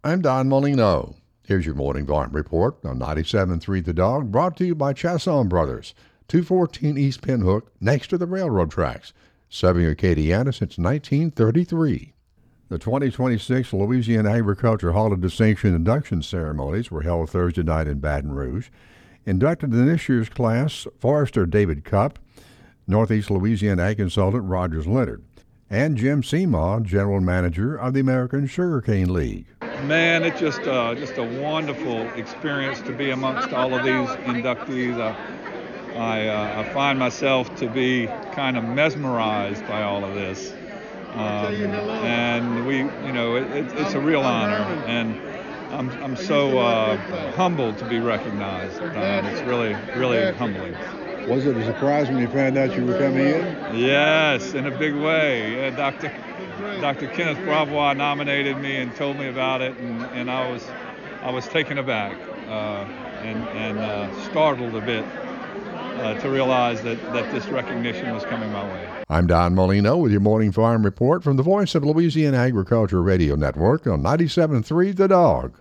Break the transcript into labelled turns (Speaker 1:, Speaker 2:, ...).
Speaker 1: I'm Don Molino. Here's your morning farm report on 97.3 The Dog, brought to you by Chasson Brothers, 214 East Pinhook, next to the railroad tracks, serving Acadiana since 1933. The 2026 Louisiana Agriculture Hall of Distinction induction ceremonies were held Thursday night in Baton Rouge. Inducted in this year's class, Forester David Cupp, Northeast Louisiana Ag Consultant Rogers Leonard, and Jim Seemaw, General Manager of the American Sugarcane League.
Speaker 2: Man, it's just a wonderful experience to be amongst all of these inductees. I find myself to be kind of mesmerized by all of this, and it's a real honor, and I'm so humbled to be recognized. It's really humbling.
Speaker 3: Was it a surprise when you found out you were coming in?
Speaker 2: Yes, in a big way. Dr. Kenneth Bravois nominated me and told me about it, and I was taken aback and startled a bit to realize that this recognition was coming my way.
Speaker 1: I'm Don Molino with your Morning Farm Report from the Voice of Louisiana Agriculture Radio Network on 97.3 The Dog.